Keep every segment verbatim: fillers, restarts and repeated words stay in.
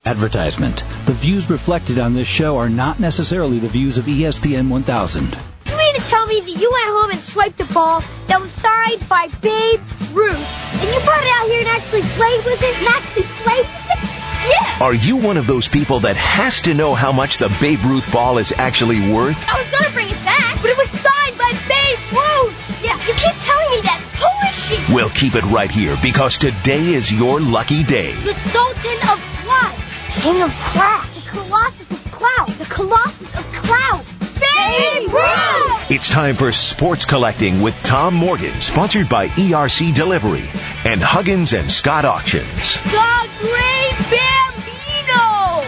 Advertisement. The views reflected on this show are not necessarily the views of E S P N one thousand. You mean to tell me that you went home and swiped a ball that was signed by Babe Ruth, and you brought it out here and actually played with it, and actually played with it? Yeah! Are you one of those people that has to know how much the Babe Ruth ball is actually worth? I was gonna bring it back, but it was signed by Babe Ruth! Yeah, you keep telling me that. Who is she? We'll keep it right here, because today is your lucky day. The Sultan of Cloud. King of Crack. The Colossus of Cloud. The Colossus of Cloud. Babe Ruth! It's time for Sports Collecting with Tom Morgan, sponsored by E R C Delivery and Huggins and Scott Auctions. The Great Bambino!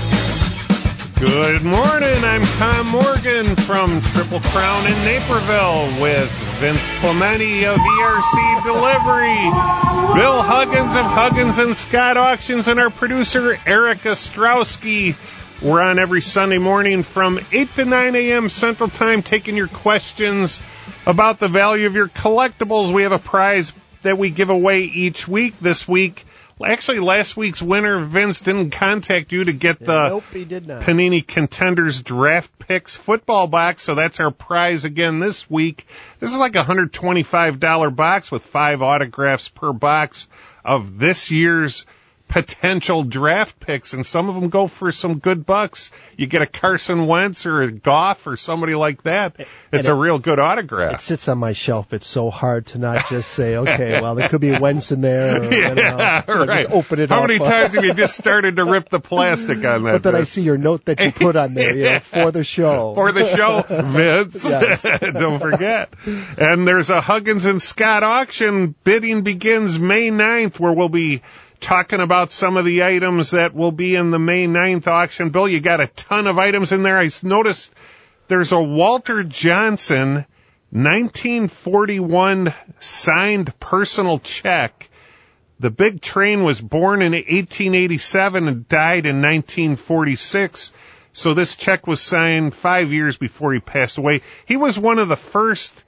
Good morning, I'm Tom Morgan from Triple Crown in Naperville with Vince Clementi of E R C Delivery, Bill Huggins of Huggins and Scott Auctions, and our producer Eric Ostrowski. We're on every Sunday morning from eight to nine a.m. Central Time, taking your questions about the value of your collectibles. We have a prize that we give away each week. This week, actually last week's winner, Vince, didn't contact you to get the nope, he did not. Panini Contenders Draft Picks football box, so that's our prize again this week. This is like a one hundred twenty-five dollars box with five autographs per box of this year's potential draft picks, and some of them go for some good bucks. You get a Carson Wentz or a Goff or somebody like that. It's it, a real good autograph. It sits on my shelf. It's so hard to not just say, okay, well, there could be a Wentz in there. Or, yeah, you know, or right. Just open it How up. How many times have you just started to rip the plastic on that? But then Vince? I see your note that you put on there, you know, for the show. For the show, Vince. Yes. Don't forget. And there's a Huggins and Scott auction. Bidding begins May ninth, where we'll be talking about some of the items that will be in the May ninth auction. Bill, you got a ton of items in there. I noticed there's a Walter Johnson nineteen forty-one signed personal check. The Big Train was born in eighteen eighty-seven and died in nineteen forty-six. So this check was signed five years before he passed away. He was one of the first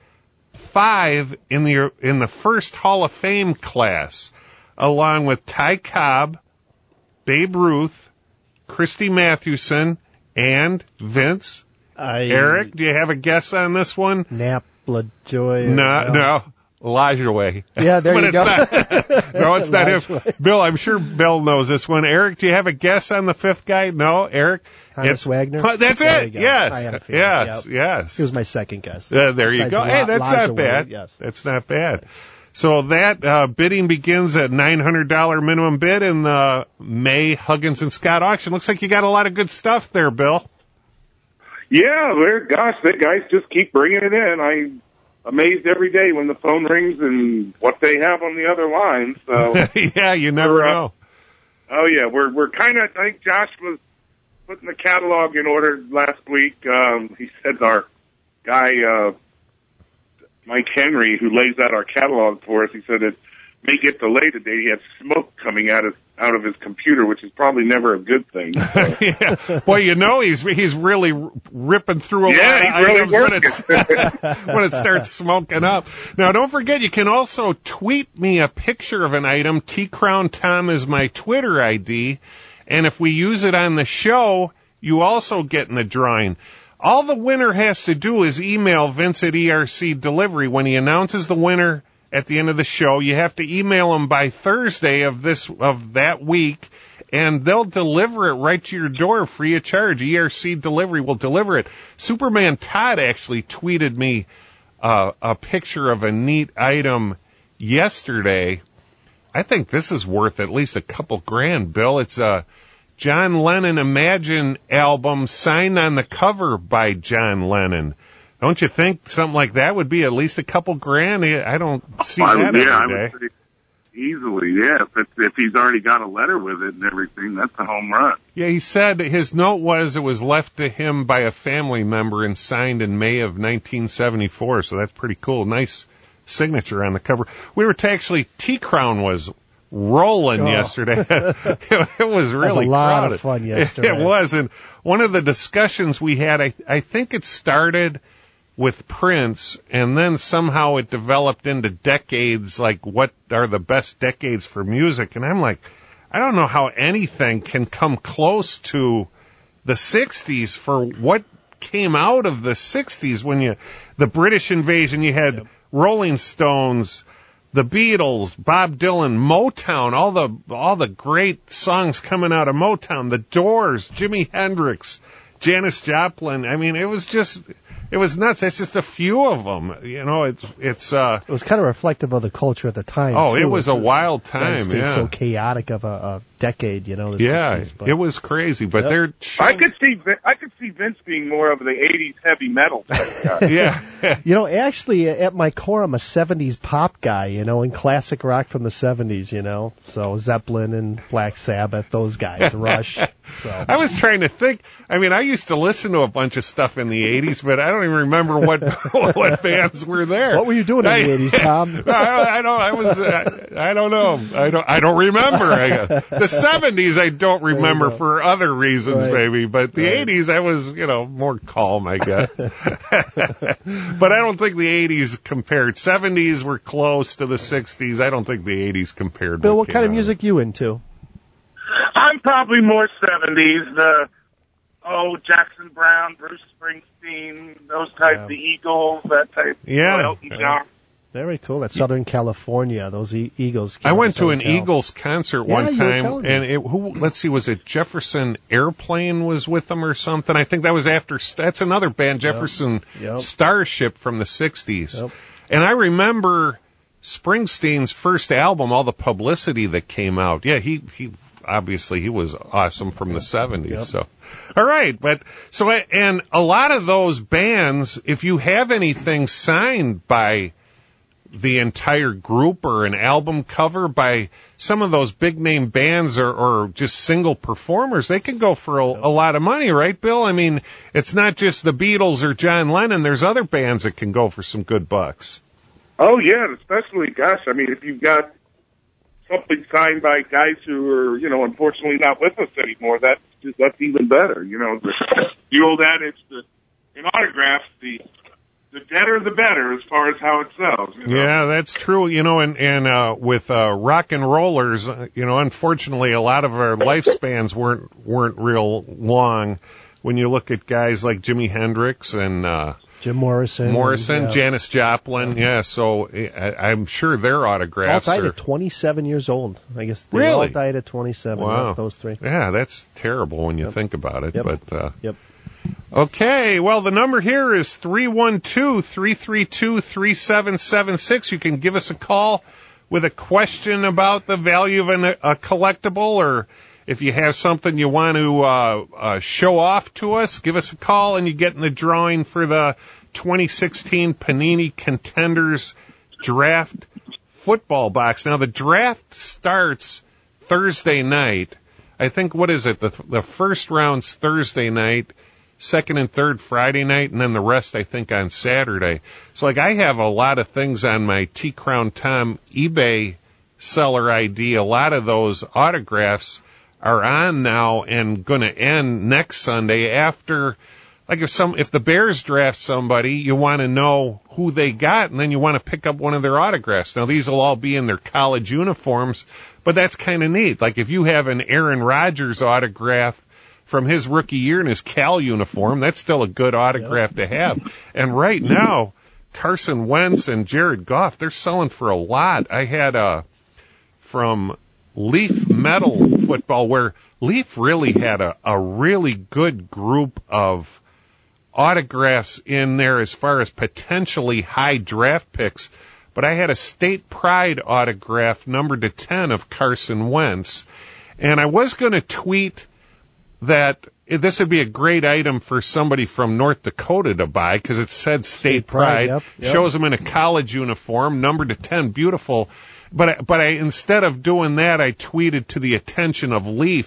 five in the in the first Hall of Fame class, along with Ty Cobb, Babe Ruth, Christy Mathewson, and Vince. I, Eric, do you have a guess on this one? Nap, Joy. No, no. Lajoie. Yeah, there but you it's go. Not, no, it's not him. Bill, I'm sure Bill knows this one. Eric, do you have a guess on the fifth guy? No, Eric? Hannes Wagner? That's there it. Yes. Yes. Yes. Yep. Yes. He was my second guess. Uh, there you Besides go. La- Hey, that's Lajoie, not bad. Yes. That's not bad. So that uh, bidding begins at nine hundred dollars minimum bid in the May Huggins and Scott auction. Looks like you got a lot of good stuff there, Bill. Yeah, they're, gosh, the guys just keep bringing it in. I'm amazed every day when the phone rings and what they have on the other line. So yeah, you never uh, know. Oh yeah, we're we're kind of. I think Josh was putting the catalog in order last week. Um, he said our guy uh, Mike Henry, who lays out our catalog for us, he said it may get delayed today. He had smoke coming out of out of his computer, which is probably never a good thing. So. Yeah. Well, you know, he's he's really ripping through a yeah, lot of really items when, it's, when it starts smoking up. Now, don't forget, you can also tweet me a picture of an item. T Crown Tom is my Twitter I D, and if we use it on the show, you also get in the drawing. All the winner has to do is email Vince at E R C Delivery. When he announces the winner at the end of the show, you have to email them by Thursday of this of that week, and they'll deliver it right to your door free of charge. E R C Delivery will deliver it. Superman Todd actually tweeted me uh, a picture of a neat item yesterday. I think this is worth at least a couple grand, Bill. It's a John Lennon Imagine album signed on the cover by John Lennon. Don't you think something like that would be at least a couple grand? I don't see I that would, yeah, every I day. would say easily, yeah. If, it's, if he's already got a letter with it and everything, that's a home run. Yeah, he said his note was it was left to him by a family member and signed in May of nineteen seventy-four, so that's pretty cool. Nice signature on the cover. We were to actually, T-Crown was rolling oh. yesterday. It was really a lot crowded. of fun yesterday. It was, and one of the discussions we had, I, I think it started with Prince, and then somehow it developed into decades, like what are the best decades for music. And I'm like, I don't know how anything can come close to the sixties for what came out of the sixties when you, the British invasion, you had yep. Rolling Stones, the Beatles, Bob Dylan, Motown, all the, all the great songs coming out of Motown, the Doors, Jimi Hendrix, Janis Joplin. I mean, it was just, it was nuts. That's just a few of them. You know, it's, it's, uh. It was kind of reflective of the culture at the time. Oh, too. it was it a was, wild time, yeah. so chaotic of a, a decade, you know, the yeah, sixties. But. It was crazy, but yep. they're. I could see, I could see Vince being more of the eighties heavy metal type guy. yeah. You know, actually, at my core, I'm a seventies pop guy, you know, and classic rock from the seventies, you know. So Zeppelin and Black Sabbath, those guys, Rush. So. I was trying to think. I mean, I used to listen to a bunch of stuff in the eighties, but I don't even remember what what bands were there. What were you doing in I, the eighties, Tom? I, I don't. I was. Uh, I don't know. I don't. I don't remember. I guess. The seventies, I don't remember for other reasons, right. maybe. But the right. eighties, I was, you know, more calm, I guess. But I don't think the eighties compared. seventies were close to the sixties. I don't think the eighties compared. Bill, what kind of music you into? I'm probably more seventies. The oh, Jackson Brown, Bruce Springsteen, those types, yeah. the Eagles, that type. Yeah. Elton John. Very cool. That's Southern California. Those e- Eagles. I went to an Cal. Eagles concert yeah, one time, and it, who? Let's see, was it Jefferson Airplane was with them or something? I think that was after. That's another band, Jefferson yep. Yep. Starship from the sixties. Yep. And I remember Springsteen's first album, all the publicity that came out. Yeah, he he. Obviously, he was awesome from the seventies. Yep. So, all right, but so and a lot of those bands, if you have anything signed by the entire group or an album cover by some of those big name bands or, or just single performers, they can go for a, a lot of money, right, Bill? I mean, it's not just the Beatles or John Lennon. There's other bands that can go for some good bucks. Oh yeah, especially, gosh, I mean, if you've got something signed by guys who are, you know, unfortunately not with us anymore, that's just, that's even better. You know, the, the old adage that in autographs, the the deader the better as far as how it sells. You know? Yeah, that's true. You know, and and uh, with uh, rock and rollers, uh, you know, unfortunately, a lot of our lifespans weren't weren't real long. When you look at guys like Jimi Hendrix and uh, Jim Morrison. Morrison, yeah. Janis Joplin, yeah. yeah so I, I'm sure their autographs all died are... at twenty-seven years old. I guess they really? all died at twenty-seven. Wow. Those three. Yeah, that's terrible when you yep. think about it. Yep. But uh, yep. Okay, well, the number here is three one two, three three two, three seven seven six. You can give us a call with a question about the value of an, a collectible, or if you have something you want to uh, uh, show off to us, give us a call and you get in the drawing for the twenty sixteen Panini Contenders Draft Football Box. Now, the draft starts Thursday night. I think, what is it? The, the first round's Thursday night, second and third Friday night, and then the rest, I think, on Saturday. So, like, I have a lot of things on my T Crown Tom eBay seller I D. A lot of those autographs are on now and going to end next Sunday after, like, if some, if the Bears draft somebody, you want to know who they got, and then you want to pick up one of their autographs. Now, these will all be in their college uniforms, but that's kind of neat. Like, if you have an Aaron Rodgers autograph from his rookie year in his Cal uniform, that's still a good autograph to have. And right now, Carson Wentz and Jared Goff, they're selling for a lot. I had a, from Leaf Metal Football, where Leaf really had a, a really good group of autographs in there as far as potentially high draft picks. But I had a State Pride autograph numbered to ten of Carson Wentz. And I was going to tweet that this would be a great item for somebody from North Dakota to buy because it said State, State Pride. Pride yep, yep. Shows them in a college uniform, numbered to ten, beautiful. But, but I, instead of doing that, I tweeted to the attention of Leaf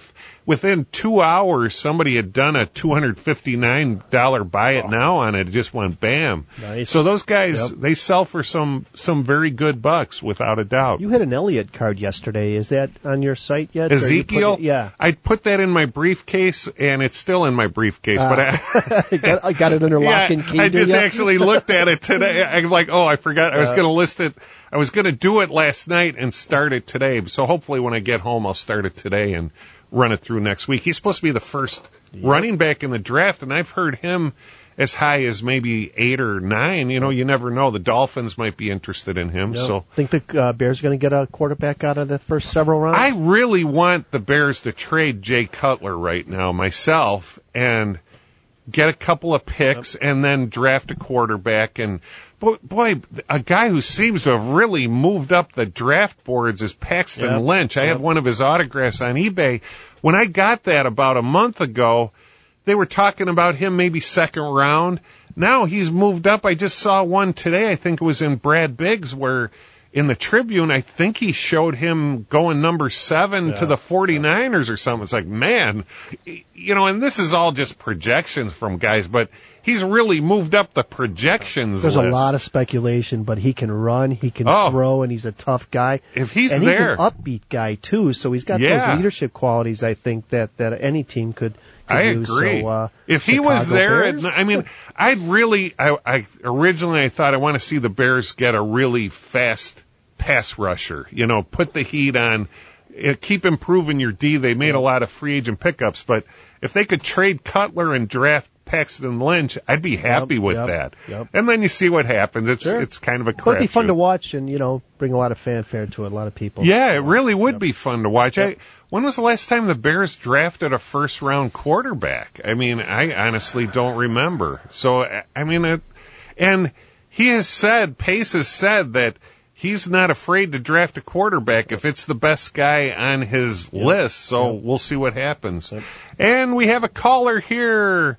within two hours, somebody had done a two hundred fifty-nine dollars buy it now on it. It just went bam. Nice. So those guys, Yep. they sell for some, some very good bucks, without a doubt. You had an Elliott card yesterday. Is that on your site yet? Or you put Ezekiel? it- yeah. I put that in my briefcase, and it's still in my briefcase. Ah. but I, I, got, I got it under lock yeah, and key. I do just ya? actually looked at it today. I'm like, oh, I forgot. I was Yeah. going to list it. I was going to do it last night and start it today. So hopefully when I get home, I'll start it today and run it through next week. He's supposed to be the first running back in the draft, and I've heard him as high as maybe eight or nine. You know, you never know. The Dolphins might be interested in him. Yep. So Think the uh, Bears are going to get a quarterback out of the first several rounds? I really want the Bears to trade Jay Cutler right now myself and get a couple of picks yep. and then draft a quarterback. And boy, boy, a guy who seems to have really moved up the draft boards is Paxton yep. Lynch. I yep. have one of his autographs on eBay. When I got that about a month ago, they were talking about him maybe second round. Now he's moved up. I just saw one today. I think it was in Brad Biggs where in the Tribune, I think he showed him going number seven yeah. to the 49ers or something. It's like, man, you know, and this is all just projections from guys, but he's really moved up the projections There's list. a lot of speculation, but he can run, he can oh. throw, and he's a tough guy. If he's and there. he's an upbeat guy, too, so he's got yeah. those leadership qualities, I think, that, that any team could, could I use. agree. So, uh, if he Chicago was there, Bears? I mean, I'd really, I, I originally I thought I want to see the Bears get a really fast pass rusher. You know, put the heat on, keep improving your D. They made a lot of free agent pickups, but if they could trade Cutler and draft Paxton Lynch, I'd be happy yep, with yep, that. Yep. And then you see what happens. It's sure. it's kind of a crapshoot. But it'd be fun to watch and, you know, bring a lot of fanfare to it, a lot of people. Yeah, it really would yep. be fun to watch. Yep. I, when was the last time the Bears drafted a first-round quarterback? I mean, I honestly don't remember. So, I mean, it, and he has said, Pace has said that he's not afraid to draft a quarterback if it's the best guy on his yep. list. So yep. we'll see what happens. Yep. And we have a caller here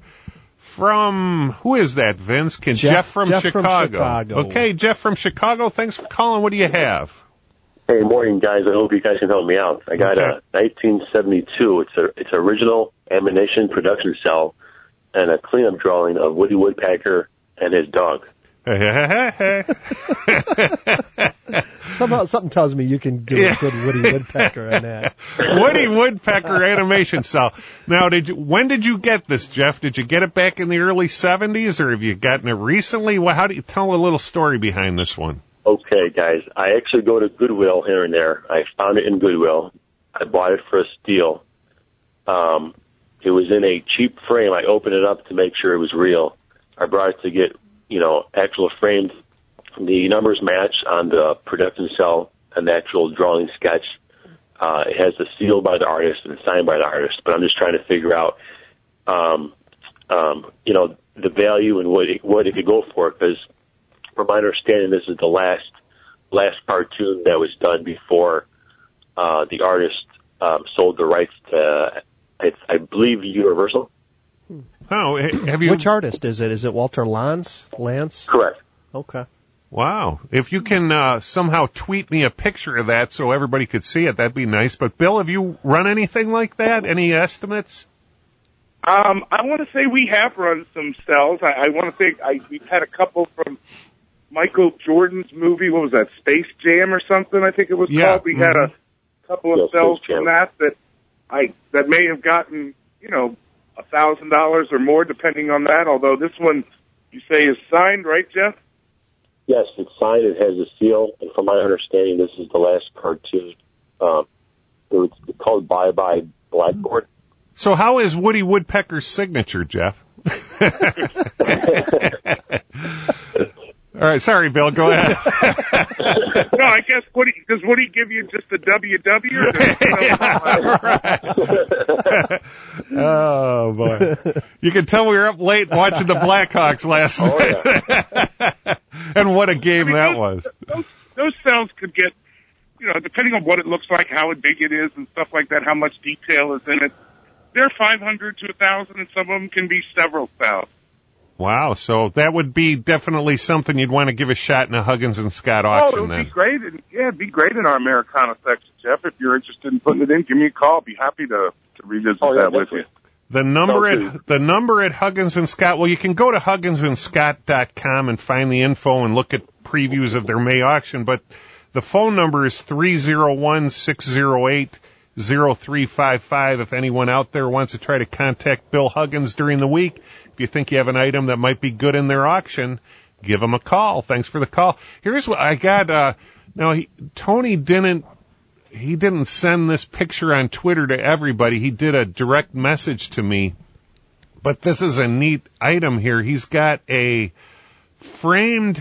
from, who is that, Vince? Can Jeff, Jeff, from, Jeff Chicago. from Chicago. Okay, Jeff from Chicago. Thanks for calling. What do you have? Hey, morning, guys. I hope you guys can help me out. I got okay. a nineteen seventy-two. It's a it's an original ammunition production cell and a cleanup drawing of Woody Woodpecker and his dog. Somehow, something tells me you can do a good Woody Woodpecker on that. Woody Woodpecker animation cell. Now, did you, when did you get this, Jeff? Did you get it back in the early seventies, or have you gotten it recently? Well, how do you tell a little story behind this one? Okay, guys. I actually go to Goodwill here and there. I found it in Goodwill. I bought it for a steal. Um, it was in a cheap frame. I opened it up to make sure it was real. I brought it to get, you know, actual framed. The numbers match on the production cell, an actual drawing sketch. Uh, it has the seal by the artist and signed by the artist. But I'm just trying to figure out, um, um, you know, the value and what it, what it could go for. Because from my understanding, this is the last last cartoon that was done before uh, the artist um, sold the rights to, I, I believe, Universal. Oh, have you? Which artist is it? Is it Walter Lance? Lance? Correct. Okay. Wow. If you can uh, somehow tweet me a picture of that so everybody could see it, that'd be nice. But, Bill, have you run anything like that? Any estimates? Um, I want to say we have run some cells. I, I want to think I, we've had a couple from Michael Jordan's movie. What was that, Space Jam or something, I think it was yeah. called. We mm-hmm. had a couple of yeah, cells from that that I that may have gotten, you know, a thousand dollars or more, depending on that. Although this one, you say, is signed, right, Jeff? Yes, it's signed. It has a seal, and from my understanding, this is the last cartoon. Um, it's called Bye Bye Blackboard. So, how is Woody Woodpecker's signature, Jeff? All right, sorry, Bill. Go ahead. No, I guess Woody does Woody give you just a W W? Or yeah, right. Oh boy, you can tell we were up late watching the Blackhawks last oh, night, yeah. and what a game I mean, that those, was. Those, those cells could get, you know, depending on what it looks like, how big it is, and stuff like that, how much detail is in it. They're five hundred to a thousand, and some of them can be several thousand. Wow, so that would be definitely something you'd want to give a shot in a Huggins and Scott auction. Oh, it would then. be great. And, yeah, it'd be great in our Americana section, Jeff. If you're interested in putting it in, give me a call. I'll be happy to, to revisit Oh, yeah, that with definitely. you. The number So at the number at Huggins and Scott. Well, you can go to huggins and scott dot com and find the info and look at previews of their May auction. But the phone number is three zero one, six zero eight, zero three five five. If anyone out there wants to try to contact Bill Huggins during the week, if you think you have an item that might be good in their auction, give them a call. Thanks for the call. Here's what I got. Uh, now, he, Tony didn't. He didn't send this picture on Twitter to everybody. He did a direct message to me. But this is a neat item here. He's got a framed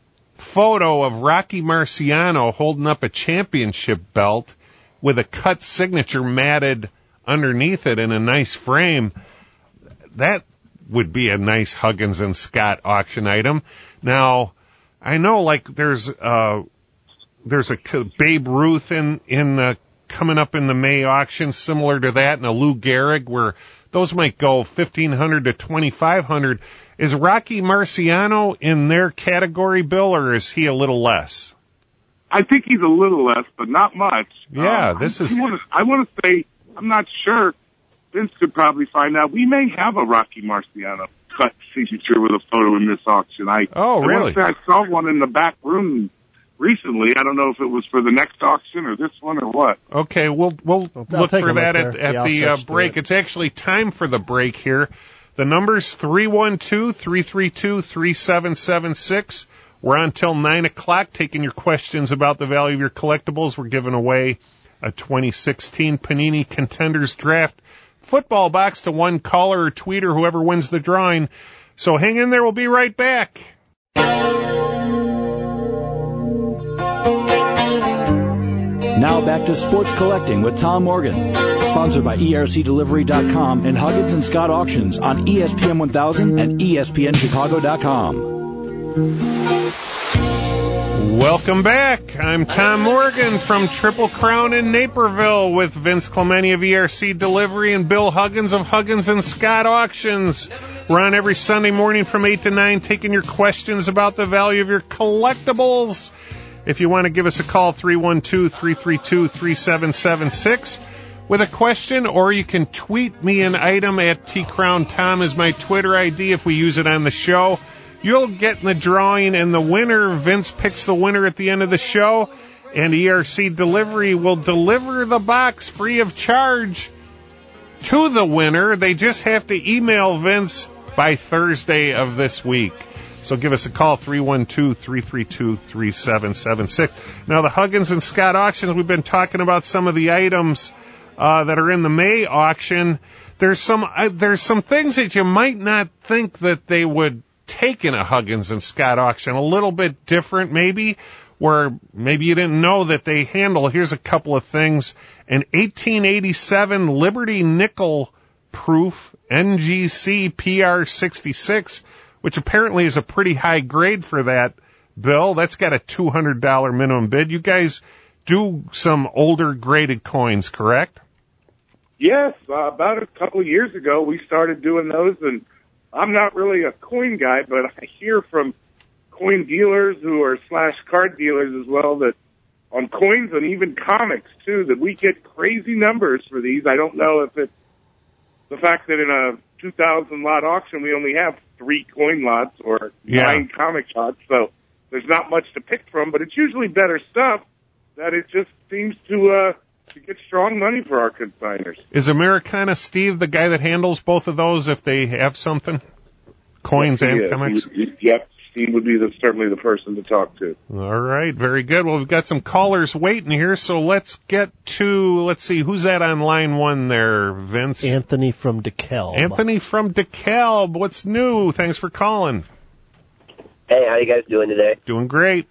photo of Rocky Marciano holding up a championship belt with a cut signature matted underneath it in a nice frame. That would be a nice Huggins and Scott auction item. Now, I know like there's uh There's a Babe Ruth in, in uh, coming up in the May auction, similar to that, and a Lou Gehrig, where those might go fifteen hundred to twenty-five hundred. Is Rocky Marciano in their category, Bill, or is he a little less? I think he's a little less, but not much. Yeah, um, this I, is... I want to I want to say, I'm not sure. Vince could probably find out. We may have a Rocky Marciano cut signature with a photo in this auction. I, oh, really? I want to say I saw one in the back room recently. I don't know if it was for the next auction or this one or what. Okay, we'll we'll I'll look take for a look that there. at, at Yeah, I'll the uh, search through break. it. It's actually time for the break here. The number's three one two, three three two, three seven seven six. We're on till nine o'clock taking your questions about the value of your collectibles. We're giving away a twenty sixteen Panini Contenders Draft football box to one caller or tweeter, whoever wins the drawing. So hang in there. We'll be right back. Now back to Sports Collecting with Tom Morgan. Sponsored by E R C Delivery dot com and Huggins and Scott Auctions on E S P N one thousand and E S P N Chicago dot com. Welcome back. I'm Tom Morgan from Triple Crown in Naperville with Vince Clementi of E R C Delivery and Bill Huggins of Huggins and Scott Auctions. We're on every Sunday morning from eight to nine taking your questions about the value of your collectibles. If you want to give us a call, three one two, three three two, three seven seven six with a question, or you can tweet me an item at TCrownTom is my Twitter I D if we use it on the show. You'll get in the drawing, and the winner, Vince picks the winner at the end of the show, and E R C Delivery will deliver the box free of charge to the winner. They just have to email Vince by Thursday of this week. So give us a call, three one two, three three two, three seven seven six. Now, the Huggins and Scott auctions, we've been talking about some of the items uh, that are in the May auction. There's some uh, there's some things that you might not think that they would take in a Huggins and Scott auction. A little bit different, maybe, where maybe you didn't know that they handle. Here's a couple of things. An eighteen eighty-seven Liberty Nickel Proof N G C P R sixty-six, which apparently is a pretty high grade for that, Bill. That's got a two hundred dollars minimum bid. You guys do some older graded coins, correct? Yes, uh, about a couple of years ago we started doing those, and I'm not really a coin guy, but I hear from coin dealers who are slash card dealers as well that on coins and even comics too, that we get crazy numbers for these. I don't know if it's the fact that in a two thousand lot auction we only have three coin lots or yeah. nine comic lots, so there's not much to pick from, but it's usually better stuff that it just seems to uh to get strong money for our consigners. Is Americana Steve the guy that handles both of those if they have something? Coins yes, and is. comics? He, he, yep, Steve would be the, certainly the person to talk to. All right, very good. Well, we've got some callers waiting here, so let's get to, let's see, who's that on line one there, Vince? Anthony from DeKalb. Anthony from DeKalb. What's new? Thanks for calling. Hey, how you guys doing today? Doing great.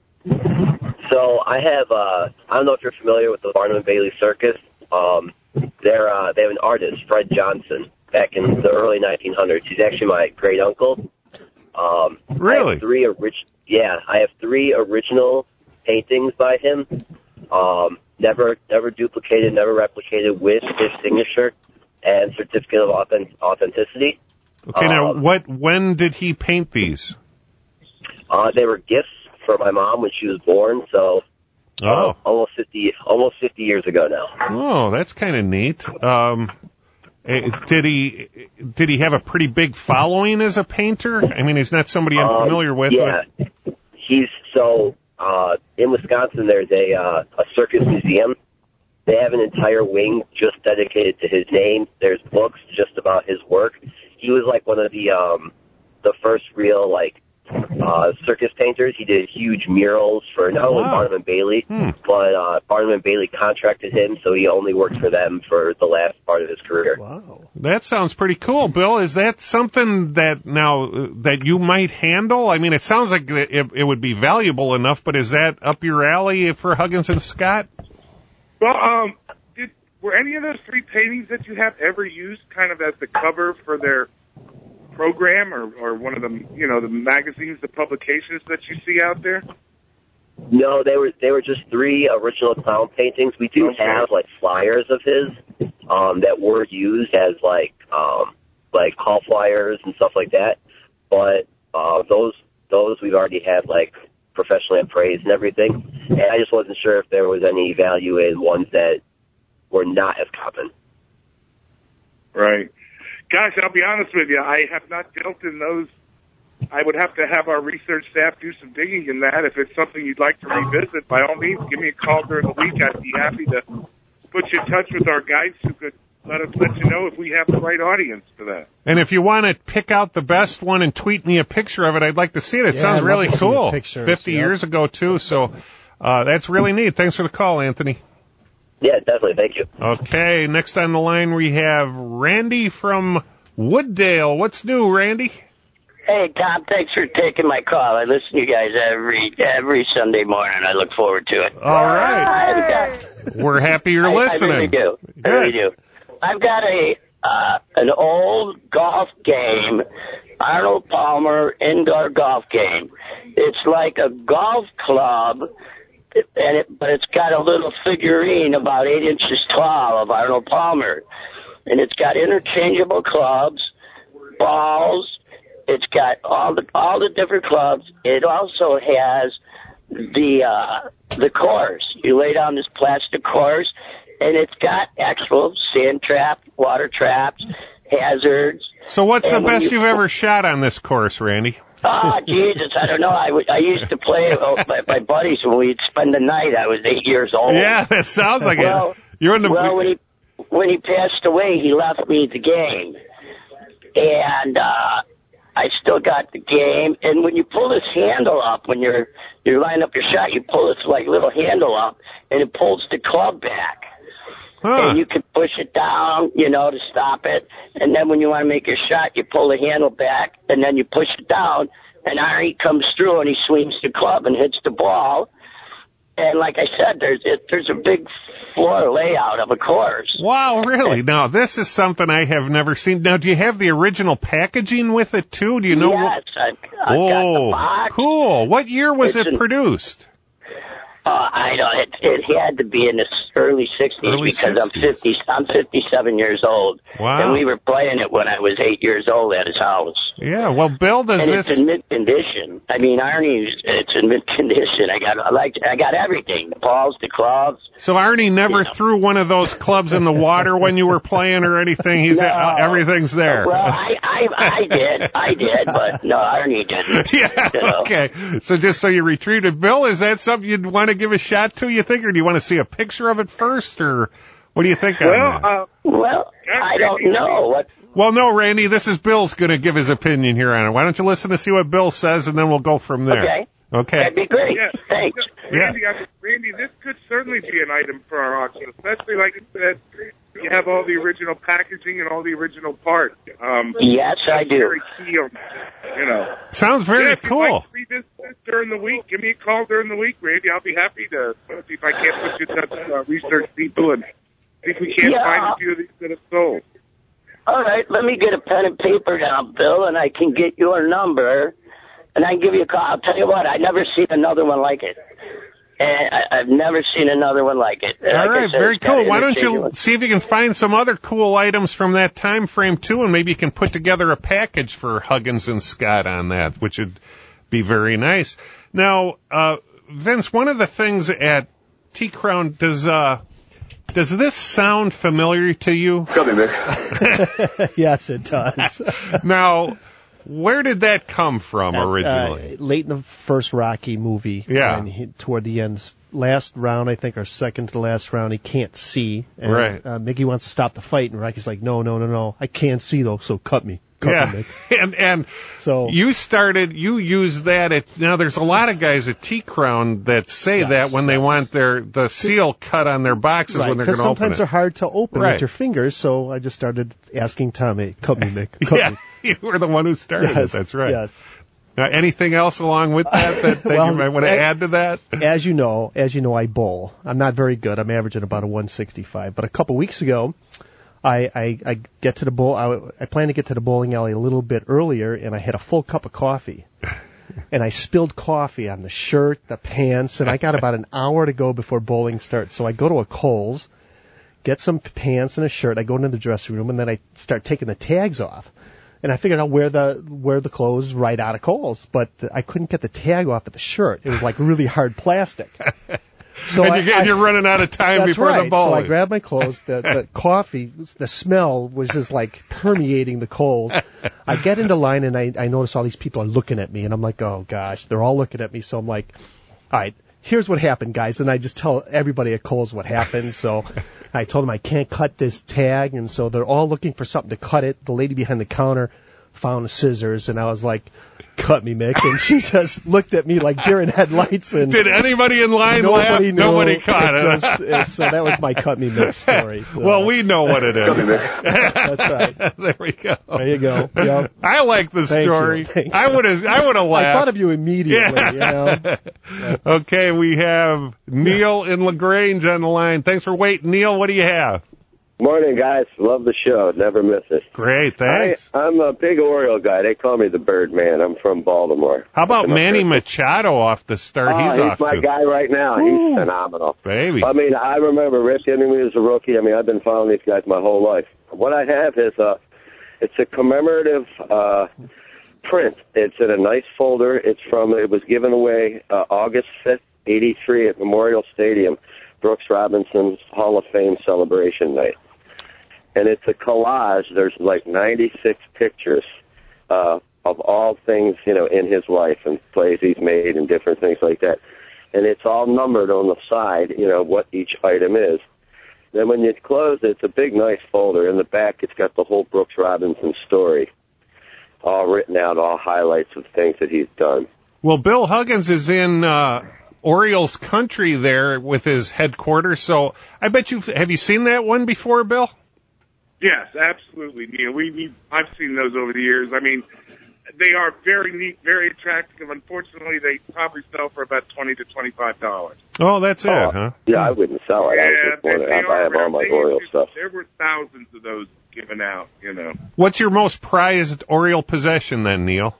So I have, uh, I don't know if you're familiar with the Barnum and Bailey Circus. Um, they're, uh, they have an artist, Fred Johnson, back in the early nineteen hundreds. He's actually my great uncle. Um, really? I have three orig- yeah, I have three original paintings by him. Um, never, never duplicated, never replicated, with his signature and certificate of authentic- authenticity. Okay, now Um, what? When did he paint these? Uh, they were gifts for my mom when she was born, so uh, Oh, almost fifty, almost fifty years ago now. oh, that's kind of neat. Um, eh, did he did he have a pretty big following as a painter? I mean, he's not somebody I'm Um, familiar with. Yeah, he's so uh, in Wisconsin. There's a uh, a circus museum. They have an entire wing just dedicated to his name. There's books just about his work. He was like one of the um, the first real like uh, circus painters. He did huge murals for not only Wow. Barnum and Bailey, Hmm. but uh, Barnum and Bailey contracted him, so he only worked for them for the last part of his career. Wow. That sounds pretty cool, Bill. Is that something that now uh, that you might handle? I mean, it sounds like it, it would be valuable enough, but is that up your alley for Huggins and Scott? Well, um, did were any of those three paintings that you have ever used kind of as the cover for their program or, or one of the, you know, the magazines, the publications that you see out there? No, they were they were just three original clown paintings. We do Okay. have like flyers of his um, that were used as like um, like call flyers and stuff like that. But uh, those those we've already had like professionally appraised and everything. And I just wasn't sure if there was any value in ones that were not as common. Right. Gosh, I'll be honest with you. I have not dealt in those. I would have to have our research staff do some digging in that. If it's something you'd like to revisit, by all means, give me a call during the week. I'd be happy to put you in touch with our guides who could let us let you know if we have the right audience for that. And if you want to pick out the best one and tweet me a picture of it, I'd like to see it. It Yeah, sounds I'd love really to see the cool. pictures, Fifty yep. years ago too, so uh, that's really neat. Thanks for the call, Anthony. Yeah, definitely. Thank you. Okay, next on the line we have Randy from Wooddale. What's new, Randy? Hey, Tom, thanks for taking my call. I listen to you guys every every Sunday morning. I look forward to it. All right. I've got, We're happy you're I, listening. I really do. I Good. really do. I've got a uh, an old golf game, Arnold Palmer indoor golf game. It's like a golf club, and it, but it's got a little figurine about eight inches tall of Arnold Palmer, and it's got interchangeable clubs, balls. It's got all the all the different clubs. It also has the uh, the course. You lay down this plastic course, and it's got actual sand traps, water traps, hazards. So what's the And when best you- you've ever shot on this course, Randy? Oh, Jesus, I don't know. I, w- I used to play with my, my buddies when we'd spend the night. I was eight years old. Yeah, that sounds like Well, it. You're in the well, when he when he passed away, he left me the game, and uh, I still got the game. And when you pull this handle up, when you're you're lining up your shot, you pull this like little handle up, and it pulls the club back. Huh. And you can push it down, you know, to stop it. And then when you want to make your shot, you pull the handle back, and then you push it down, and Ari comes through, and he swings the club and hits the ball. And like I said, there's it, there's a big floor layout of a course. Wow, really? Now, this is something I have never seen. Now, do you have the original packaging with it, too? Do you know? Yes, I've, I've oh, got the box. cool. What year was It's it an- produced? Uh, I don't. It, it had to be in the early sixties Early because I'm sixties. fifty. I'm fifty-seven years old, Wow. and we were playing it when I was eight years old at his house. Yeah, well, Bill, does And this... it's in mint condition. I mean, Arnie's, it's in mint condition. I got, I like, I got everything. The balls, the clubs. So Arnie never Yeah. threw one of those clubs in the water when you were playing or anything? He's No. uh, Everything's there. Well, I, I, I did, I did, but no, Arnie didn't. Yeah, You know. okay. So just so you retrieved it. Bill, is that something you'd want to give a shot to, you think, or do you want to see a picture of it first, or what do you think on Well, that? uh, Well, I don't know what. Well, no, Randy, this is Bill's going to give his opinion here on it. Why don't you listen to see what Bill says, and then we'll go from there. Okay. Okay. That'd be great. yeah, Thanks. Randy, I, Randy, this could certainly be an item for our auction, especially like I said, you have all the original packaging and all the original parts. Um, Yes, I that's do. Very key on, you know. Sounds very yeah, if cool. you'd like to revisit this during the week, give me a call during the week, Randy. I'll be happy to see if I can't put you in touch with uh, research people and see if we can't Yeah. find a few of these that have sold. All right, let me get a pen and paper down, Bill, and I can get your number, and I can give you a call. I'll tell you what, I never seen another one like it. and I, I've never seen another one like it. All Like I right, said, very it's got cool. Why don't you interchangeable- see if you can find some other cool items from that time frame, too, and maybe you can put together a package for Huggins and Scott on that, which would be very nice. Now, uh, Vince, one of the things at T-Crown, does uh, does this sound familiar to you? Come in, Mick. Yes, it does. Now, where did that come from Uh, originally? uh, late in the first Rocky movie. Yeah. And he, toward the end, last round, I think, or second to the last round, he can't see. And, Right. Uh, Mickey wants to stop the fight, and Rocky's like, no, no, no, no. I can't see, though, so cut me. Cut Yeah, me, Mick. and and So you started, you use that at, now there's a lot of guys at T-Crown that say Yes, that when they yes. want their, the seal cut on their boxes Right, when they're because going to open sometimes it. they're hard to open Right. with your fingers, so I just started asking Tom, hey, cut me, Mick, cut Yeah, me. you were the one who started Yes, it, that's right. Yes. Now, anything else along with that that, that Well, you might want to eh, add to that? As you know, as you know, I bowl. I'm not very good. I'm averaging about a one sixty-five. But a couple weeks ago, I, I, I get to the bowl. I, I plan to get to the bowling alley a little bit earlier, and I had a full cup of coffee. And I spilled coffee on the shirt, the pants, and I got about an hour to go before bowling starts. So I go to a Kohl's, get some pants and a shirt. I go into the dressing room, and then I start taking the tags off. And I figured I'll wear the wear the clothes right out of Kohl's, but the, I couldn't get the tag off of the shirt. It was like really hard plastic. So and I, you're, I, you're running out of time that's before right. the bowling. So I grabbed my clothes. The, the coffee, the smell was just like permeating the Kohl's. I get into line and I, I notice all these people are looking at me, and I'm like, oh gosh, they're all looking at me. So I'm like, all right, here's what happened, guys. And I just tell everybody at Kohl's what happened. So I told them I can't cut this tag, and so they're all looking for something to cut it. The lady behind the counter found the scissors, and I was like, cut me, Mick. And she just looked at me like deer in headlights. And Did anybody in line nobody laugh? knew. Nobody caught it. it. Just, it- so that was my cut me, Mick story. So. Well, we know what it is. That's right. There we go. There you go. Yep. I like the Thank story. you. Thank I you. would have. I would have I laughed. thought of you immediately. You know? Okay, we have Neil in LaGrange on the line. Thanks for waiting, Neil. What do you have? Morning, guys. Love the show. Never miss it. Great, thanks. I, I'm a big Oriole guy. They call me the Bird Man. I'm from Baltimore. How about That's my Manny first- Machado off the start? Oh, he's, he's off my to. guy right now. He's phenomenal. Baby. I mean, I remember Rip hitting me as a rookie. I mean, I've been following these guys my whole life. What I have is a, it's a commemorative uh, print. It's in a nice folder. It's from, it was given away uh, August fifth, eighty-three at Memorial Stadium, Brooks Robinson's Hall of Fame celebration night. And it's a collage. There's like ninety-six pictures uh, of all things, you know, in his life and plays he's made and different things like that. And it's all numbered on the side, you know, what each item is. Then when you close it, it's a big, nice folder. In the back, it's got the whole Brooks Robinson story, all written out, all highlights of things that he's done. Well, Bill Huggins is in uh, Orioles country there with his headquarters. So I bet you have you seen that one before, Bill? Yes, absolutely, Neil. We, we I've seen those over the years. I mean, they are very neat, very attractive. Unfortunately, they probably sell for about twenty to twenty-five dollars. Oh, that's it, Oh, huh? Yeah, I wouldn't sell it. I Yeah, was just they, wondering. they I are have all my they- Oriole stuff. There were thousands of those given out. You know. What's your most prized Oriole possession then, Neil?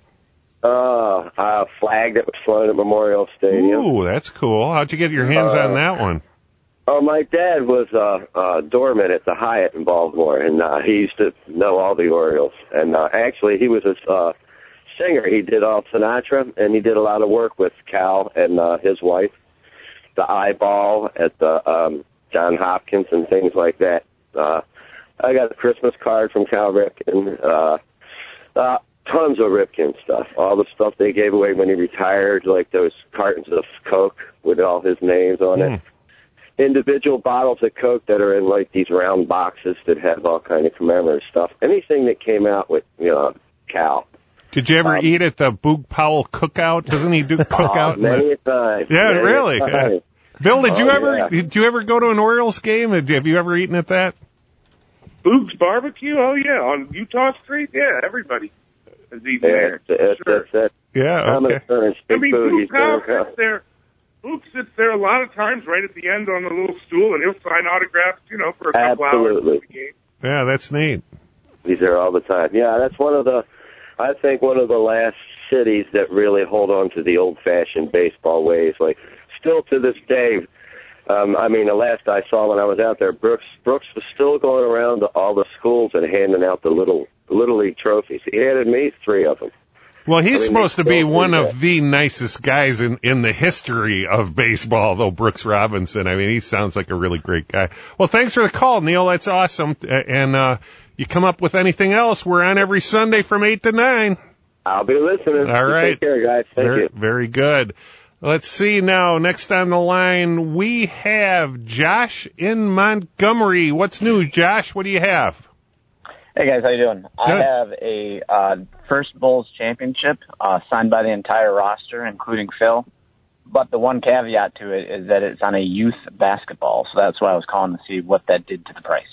Uh, a flag that was flown at Memorial Stadium. Ooh, that's cool. How'd you get your hands Uh, on that one? Oh, my dad was a, a doorman at the Hyatt in Baltimore, and uh, he used to know all the Orioles. And uh, actually, he was a uh, singer. He did all Sinatra, and he did a lot of work with Cal and uh, his wife, the Eyeball at the um, John Hopkins and things like that. Uh, I got a Christmas card from Cal Ripken. Uh, uh, tons of Ripken stuff. All the stuff they gave away when he retired, like those cartons of Coke with all his names on it. Mm. Individual bottles of Coke that are in like these round boxes that have all kind of commemorative stuff. Anything that came out with, you know, Cal. Did you ever um, eat at the Boog Powell cookout? Doesn't he do cookout? Oh, many a time. Yeah, Many a really. time. Yeah. Bill, did you Oh, ever yeah. did you ever go to an Orioles game? Have you ever eaten at that? Boog's Barbecue? Oh, yeah. On Utah Street? Yeah, everybody is eating Yeah, there. it's, it's, Sure. it's, it's, Yeah, common okay. occurrence. I Big mean, boogies Boog Powell there. sits there. Boog sits there a lot of times right at the end on the little stool, and he'll sign autographs, you know, for a couple Absolutely. hours of the game. Yeah, that's neat. He's there all the time. Yeah, that's one of the, I think one of the last cities that really hold on to the old-fashioned baseball ways. Like still to this day, um, I mean, the last I saw when I was out there, Brooks Brooks was still going around to all the schools and handing out the little Little League trophies. He handed me three of them. Well, he's I mean, supposed to be one that. of the nicest guys in, in the history of baseball, though, Brooks Robinson. I mean, he sounds like a really great guy. Well, thanks for the call, Neil. That's awesome. And uh, you come up with anything else, we're on every Sunday from eight to nine. I'll be listening. All right. Take care, guys. Thank very, you. Very good. Let's see now. Next on the line, we have Josh in Montgomery. What's new, Josh? What do you have? Hey guys, how you doing? Good. I have a uh, first Bulls championship uh, signed by the entire roster, including Phil. But the one caveat to it is that it's on a youth basketball, so that's why I was calling to see what that did to the price.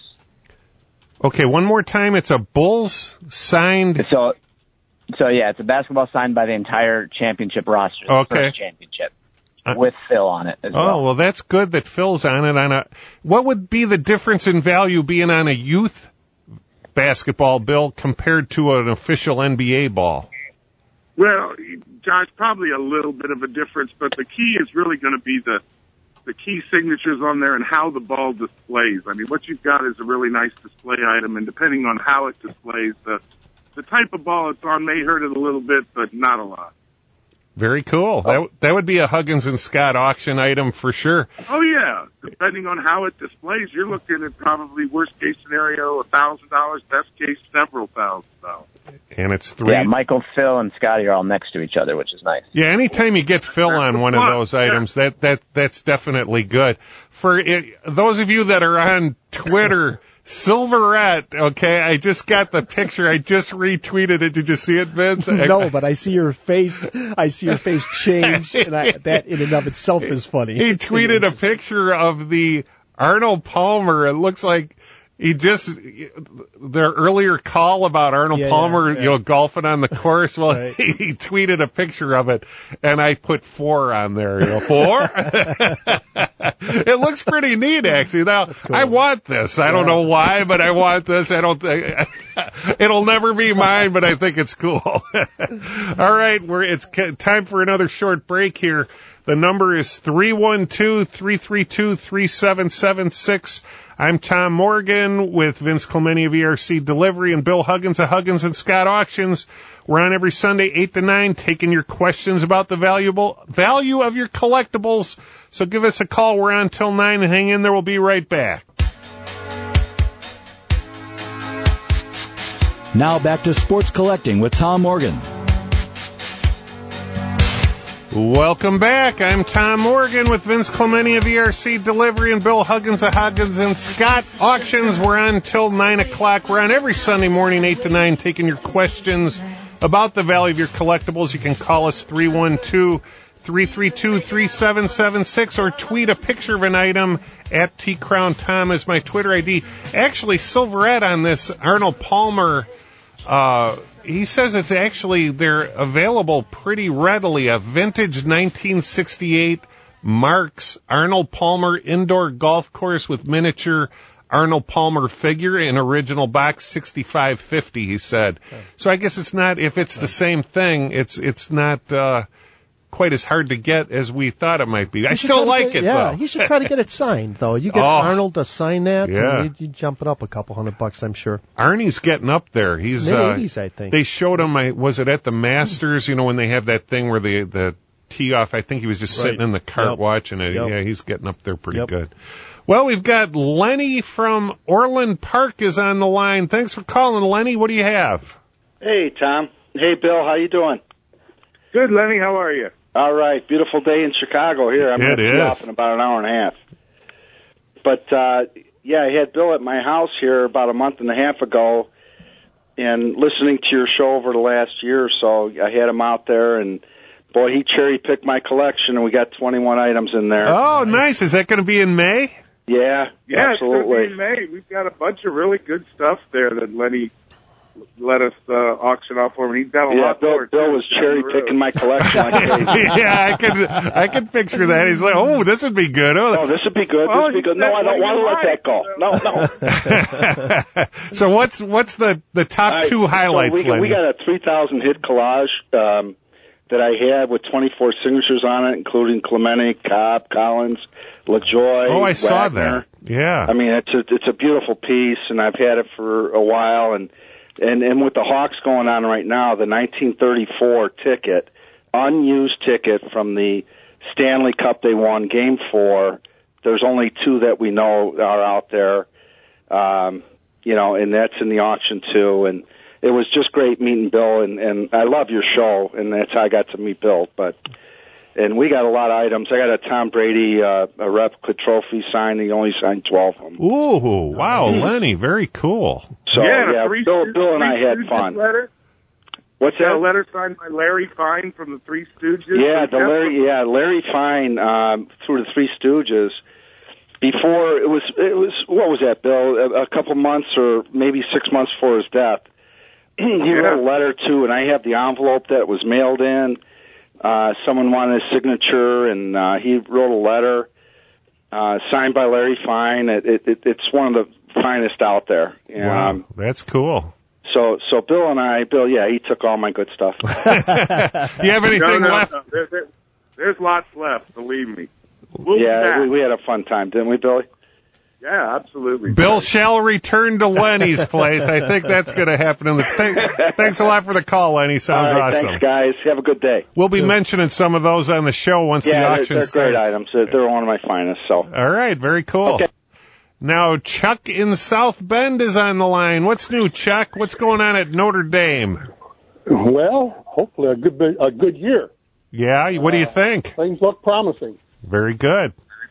Okay, one more time. It's a Bulls signed. So, so yeah, it's a basketball signed by the entire championship roster. The okay. First championship uh, with Phil on it as oh, well. Oh well, that's good that Phil's on it. On a what would be the difference in value being on a youth basketball, Bill, compared to an official N B A ball? Well, Josh, probably a little bit of a difference, but the key is really going to be the the key signatures on there and how the ball displays. I mean, what you've got is a really nice display item, and depending on how it displays, the the type of ball it's on may hurt it a little bit, but not a lot. Very cool. Oh. That that would be a Huggins and Scott auction item for sure. Oh yeah, depending on how it displays, you're looking at probably worst case scenario a thousand dollars, best case several thousand dollars. And it's three. Yeah, Michael, Phil, and Scotty are all next to each other, which is nice. Yeah, anytime you get Phil on one of those items, yeah. that that that's definitely good. For it, those of you that are on Twitter. Silverette, okay, I just got the picture. I just retweeted it. Did you see it, Vince? No, but I see your face. I see your face change, and I, that in and of itself is funny. He tweeted a picture of the Arnold Palmer. It looks like he just, their earlier call about Arnold yeah, Palmer, yeah, yeah. you know, golfing on the course. Well, right. he, he tweeted a picture of it, and I put four on there. You know, four? It looks pretty neat, actually. Now, cool. I want this. I yeah. don't know why, but I want this. I don't think, it'll never be mine, but I think it's cool. All right, we're, it's time for another short break here. The number is three one two, three three two, three seven seven six. I'm Tom Morgan with Vince Clemente of E R C Delivery and Bill Huggins of Huggins and Scott Auctions. We're on every Sunday, eight to nine, taking your questions about the valuable value of your collectibles. So give us a call. We're on till nine, and hang in there. We'll be right back. Now back to Sports Collecting with Tom Morgan. Welcome back. I'm Tom Morgan with Vince Clemente of E R C Delivery and Bill Huggins of Huggins and Scott Auctions. We're on till nine o'clock. We're on every Sunday morning, eight to nine, taking your questions about the value of your collectibles. You can call us three one two, three three two, three seven seven six or tweet a picture of an item at T Crown Tom is my Twitter I D. Actually, Silverette on this Arnold Palmer, uh, he says it's actually, they're available pretty readily. A vintage nineteen sixty-eight Marks Arnold Palmer indoor golf course with miniature Arnold Palmer figure in original box, sixty-five fifty, he said. So I guess it's not, if it's the same thing, it's it's not uh quite as hard to get as we thought it might be. I still like get, it, yeah, though. You should try to get it signed, though. You get oh, Arnold to sign that, yeah. and you, you jump it up a couple hundred bucks, I'm sure. Arnie's getting up there. He's mid-eighties, uh, I think. They showed him, I, was it at the Masters, you know, when they have that thing where the, the tee off, I think he was just right. sitting in the cart yep. watching it. Yep. Yeah, he's getting up there pretty yep. good. Well, we've got Lenny from Orland Park is on the line. Thanks for calling, Lenny. What do you have? Hey, Tom. Hey, Bill. How you doing? Good, Lenny. How are you? All right. Beautiful day in Chicago here. I'm going to be off in about an hour and a half. But, uh, yeah, I had Bill at my house here about a month and a half ago, and listening to your show over the last year or so, I had him out there, and, boy, he cherry-picked my collection, and we got twenty-one items in there. Oh, nice. nice. Is that going to be in May? Yeah, yeah, absolutely. It's going to be in May. We've got a bunch of really good stuff there that Lenny let us uh, auction off for him. He's got a yeah, lot Bill, more. Bill was cherry picking my collection like crazy. Yeah, I can I can picture that. He's like, oh, this would be good. Oh, oh this would be good. This would be good. No, I don't want to let that go. No, no. So what's what's the the top right, two highlights? So we, we got a three thousand hit collage. Um, that I had with twenty-four signatures on it, including Clemente, Cobb, Collins, LaJoy. Oh, I Wagner. saw that. Yeah. I mean, it's a it's a beautiful piece, and I've had it for a while. And and and with the Hawks going on right now, the nineteen thirty-four ticket, unused ticket from the Stanley Cup they won, Game Four. There's only two that we know are out there, um, you know, and that's in the auction too. And it was just great meeting Bill, and, and I love your show, and that's how I got to meet Bill. But and we got a lot of items. I got a Tom Brady uh, a replica trophy signed. He only signed twelve of them. Ooh, wow, Lenny, very cool. So yeah, yeah, three, Bill, Bill and I had Stooges fun. Letter. What's Yeah, that? a letter signed by Larry Fine from the Three Stooges. Yeah, the Larry. Yeah, Larry Fine um, through the Three Stooges. Before it was, it was what was that, Bill? A, a couple months or maybe six months before his death. He Yeah. wrote a letter too, and I have the envelope that was mailed in. Uh, someone wanted his signature, and uh, he wrote a letter uh, signed by Larry Fine. It, it, it, it's one of the finest out there. And, Wow, um, that's cool. So, so Bill and I, Bill, yeah, he took all my good stuff. Do you have anything no, no, left? No, there, there, there's lots left, believe me. We'll yeah, we, we had a fun time, didn't we, Billy? Yeah, absolutely. Bill shall return to Lenny's place. I think that's going to happen. In the th- thanks a lot for the call, Lenny. Sounds all right, awesome. Thanks, guys. Have a good day. We'll be mentioning some of those on the show once yeah, the they're, auction they're starts. great items. They're, they're one of my finest. So. All right, very cool. Okay. Now, Chuck in South Bend is on the line. What's new, Chuck? What's going on at Notre Dame? Well, hopefully a good bit- a good year. Yeah, what do you think? Things look promising. Very good.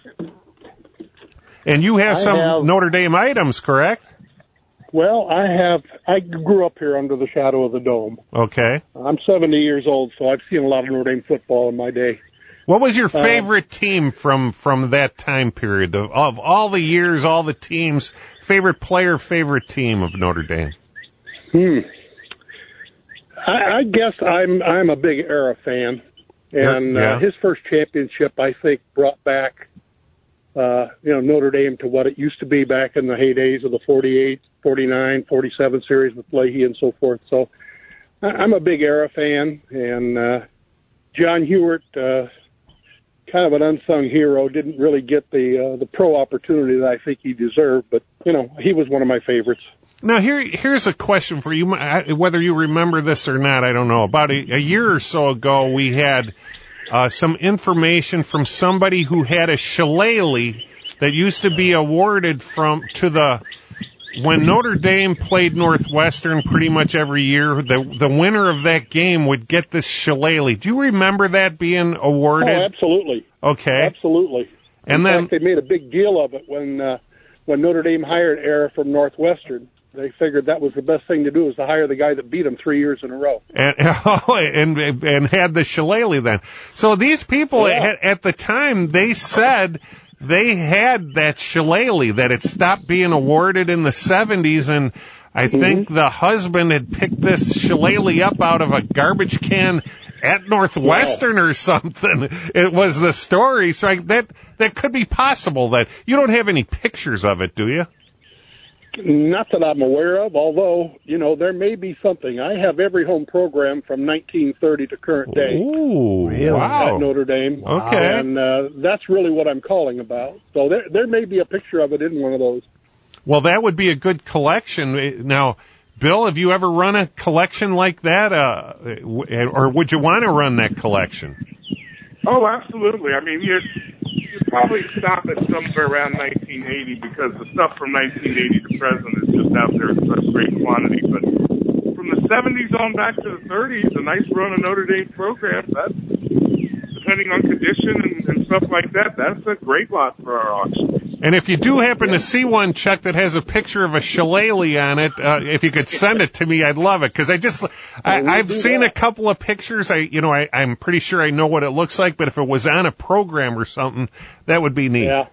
And you have I some have- Notre Dame items, correct? Well, I have. I grew up here under the shadow of the dome. Okay. I'm seventy years old, so I've seen a lot of Notre Dame football in my day. What was your Uh, favorite team from from that time period? Of, of all the years, all the teams, favorite player, favorite team of Notre Dame? Hmm. I, I guess I'm I'm a big Era fan, and Yeah, yeah. Uh, his first championship, I think, brought back uh, you know Notre Dame to what it used to be back in the heydays of the forty-eight, forty-nine, forty-seven series with Leahy and so forth. So I, I'm a big Era fan, and uh, John Hewart, uh, kind of an unsung hero, didn't really get the uh, the pro opportunity that I think he deserved, but you know he was one of my favorites. Now, here, here's a question for you. I- Whether you remember this or not, I don't know. About a, a year or so ago, we had uh, some information from somebody who had a shillelagh that used to be awarded from to the when Notre Dame played Northwestern pretty much every year. The the winner of that game would get this shillelagh. Do you remember that being awarded? Oh, absolutely. Okay. Absolutely. And In then fact, they made a big deal of it when uh, when Notre Dame hired Era from Northwestern. They figured that was the best thing to do, was to hire the guy that beat them three years in a row. and and, and had the shillelagh then. So these people Yeah. at, at the time, they said they had that shillelagh, that it stopped being awarded in the seventies, and I Mm-hmm. think the husband had picked this shillelagh up out of a garbage can at Northwestern or something. It was the story. So I, that that could be possible. That you don't have any pictures of it, do you? Not that I'm aware of, although, you know, there may be something. I have every home program from nineteen thirty to current day. Ooh, wow. At Notre Dame. Okay. And uh, that's really what I'm calling about. So there, there may be a picture of it in one of those. Well, that would be a good collection. Now, Bill, have you ever run a collection like that, uh, or would you want to run that collection? Oh, absolutely. I mean, you're, you probably stop at somewhere around nineteen eighty because the stuff from nineteen eighty to present is just out there in such great quantity. But from the seventies on back to the thirties, a nice run of Notre Dame programs, that's, depending on condition and, and stuff like that, that's a great lot for our auction. And if you do happen to see one, Chuck, that has a picture of a shillelagh on it, uh, if you could send it to me, I'd love it. Because I just, I, I've seen a couple of pictures. I, you know, I, I'm pretty sure I know what it looks like. But if it was on a program or something, that would be neat. Yeah.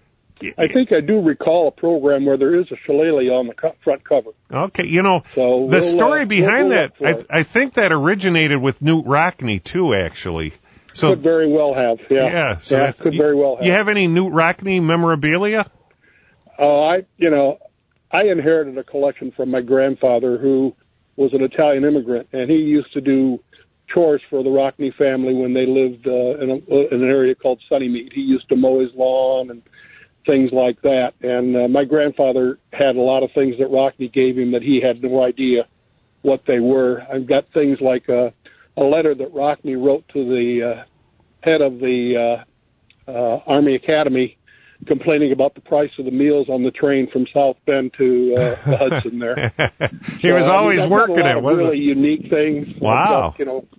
I think I do recall a program where there is a shillelagh on the co- front cover. Okay, you know, So the we'll, story uh, behind we'll that, look for I, it. I think that originated with Newt Rockne too, actually. So Could very well have, yeah. yeah, so yeah, that, could very well have. You have any Newt Rockne memorabilia? Oh, I, you know, I inherited a collection from my grandfather, who was an Italian immigrant, and he used to do chores for the Rockney family when they lived uh, in, a, in an area called Sunnymead. He used to mow his lawn and things like that. And uh, my grandfather had a lot of things that Rockney gave him that he had no idea what they were. I've got things like a, a letter that Rockney wrote to the uh, head of the uh, uh, Army Academy complaining about the price of the meals on the train from South Bend to uh, the Hudson there. He so, was always I mean, working it, wasn't really it? Unique things. Wow. Got, you know,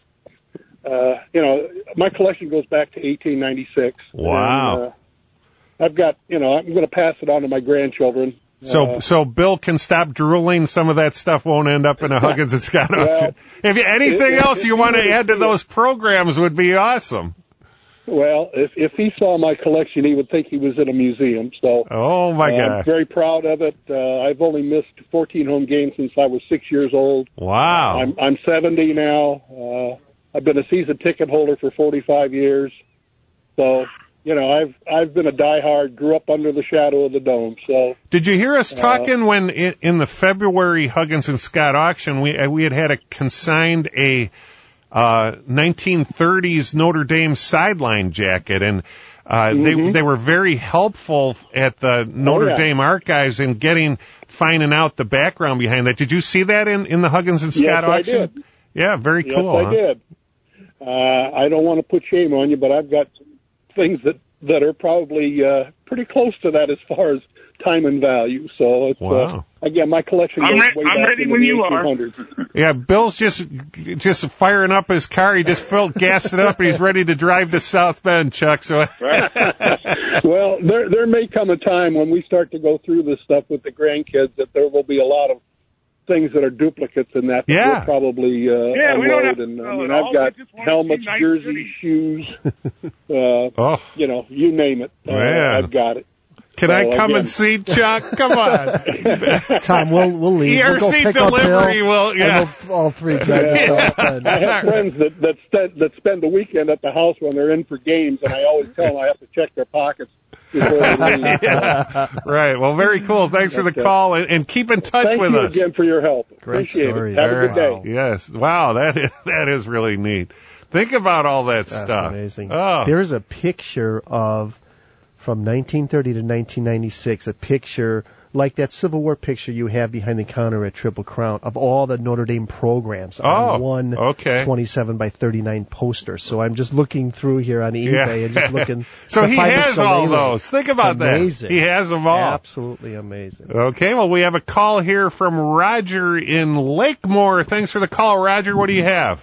uh, you know, my collection goes back to eighteen ninety-six. Wow. And, uh, I've got, you know, I'm going to pass it on to my grandchildren. So, uh, so Bill can stop drooling. Some of that stuff won't end up in a Huggins and Scott well, auction. If you, anything if, else if you you want to would add to those programs would be awesome. Well, if if he saw my collection, he would think he was in a museum. So, oh my uh, God, I'm very proud of it. Uh, I've only missed fourteen home games since I was six years old. Wow. I'm I'm seventy now. Uh, I've been a season ticket holder for forty-five years. So, you know, I've I've been a diehard. Grew up under the shadow of the dome. So, did you hear us talking uh, when in, in the February Huggins and Scott auction we we had had a consigned a uh nineteen thirties Notre Dame sideline jacket, and uh mm-hmm. they they were very helpful at the Notre oh, yeah. Dame archives in getting finding out the background behind that. Did you see that in in the Huggins and Scott yes, auction? I did. Yeah, very yes, cool. I huh? did. Uh, I don't want to put shame on you, but I've got things that that are probably uh, pretty close to that as far as time and value. So it's, wow. uh, again, my collection goes I'm, re- way I'm back ready into when the you eighteen hundreds. are. Yeah, Bill's just just firing up his car. He just filled, gassed it up, and he's ready to drive to South Bend, Chuck. So, well, there there may come a time when we start to go through this stuff with the grandkids that there will be a lot of things that are duplicates in that. that yeah, we'll probably uh, yeah, unload. We don't have to and I sell mean, it I've all. got We just want helmets, to see nice jerseys, city. shoes. Uh, oh, you know, you name it. Uh, Man. I've got it. Can so, I come again, and see Chuck? Come on. Tom, we'll we'll leave. E R C we'll go pick delivery up Bill, will, yeah. and we'll all three drive Yeah. South I have friends that that, st- that spend the weekend at the house when they're in for games, and I always tell them I have to check their pockets before they leave. yeah. Right. Well, very cool. Thanks for the Okay. call, and, and keep in touch Thank with you us. again for your help. Great Appreciate story. it. Have Very a good wow. day. Yes. Wow. That is that is really neat. Think about all that That's stuff. amazing. Oh. There's a picture of from nineteen thirty to nineteen ninety-six, a picture like that Civil War picture you have behind the counter at Triple Crown of all the Notre Dame programs oh, on one okay. twenty-seven by thirty-nine poster. So I'm just looking through here on eBay yeah. and just looking. So to he find has the all shillelagh. those. Think about it's that. amazing. He has them all. Absolutely amazing. Okay. Well, we have a call here from Roger in Lakemore. Thanks for the call, Roger. What do you have?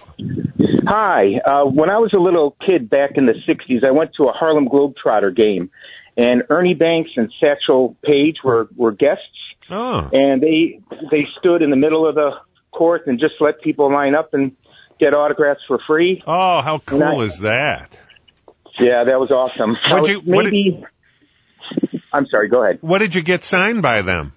Hi. Uh, when I was a little kid back in the sixties, I went to a Harlem Globetrotter game, and Ernie Banks and Satchel Paige were, were guests. Oh. And they they stood in the middle of the court and just let people line up and get autographs for free. Oh, how cool I, is that? Yeah, that was awesome. What'd was you, what maybe. Did, I'm sorry. Go ahead. What did you get signed by them?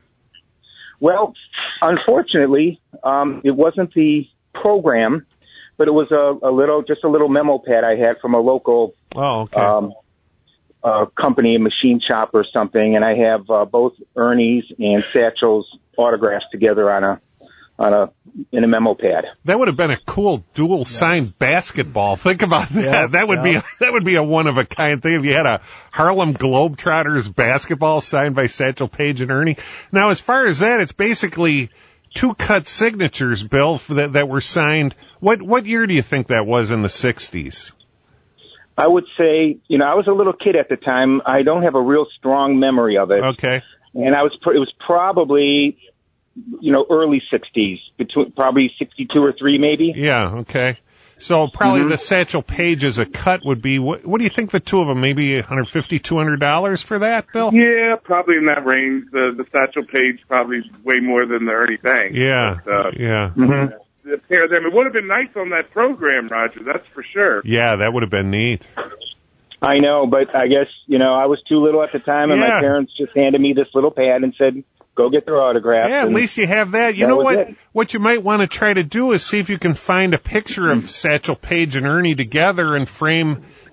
Well, unfortunately, um, it wasn't the program, but it was a, a little, just a little memo pad I had from a local. Oh, okay. Um, uh, company, a machine shop or something, and I have uh, both Ernie's and Satchel's autographs together on a on a in a memo pad. That would have been a cool dual yes. signed basketball. Think about that. Yeah, that would yeah. be a, that would be a one of a kind thing if you had a Harlem Globetrotters basketball signed by Satchel Paige and Ernie. Now, as far as that, it's basically two cut signatures, Bill, for that that were signed. What what year do you think that was in the sixties? I would say, you know, I was a little kid at the time. I don't have a real strong memory of it. Okay. And I was, it was probably, you know, early sixties, between probably sixty-two or three, maybe. Yeah. Okay. So probably mm-hmm. the Satchel Paige as a cut would be. What, what do you think the two of them? Maybe one hundred fifty dollars, two hundred dollars for that, Bill? Yeah, probably in that range. The the Satchel Paige probably way more than the Ernie Banks. Yeah. But, uh, yeah. Mm-hmm. The pair of them. It would have been nice on that program, Roger. That's for sure. Yeah, that would have been neat. I know, but I guess, you know, I was too little at the time, and yeah. my parents just handed me this little pad and said, go get their autograph. Yeah, at least you have that. You that know what? It. What you might want to try to do is see if you can find a picture of Satchel Paige and Ernie together and frame